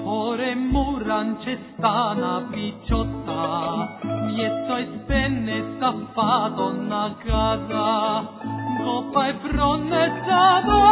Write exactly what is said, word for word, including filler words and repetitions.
Ore muran c'è sta una picciotta, mietto e spenne sta fa donna casa, coppa e fronte sta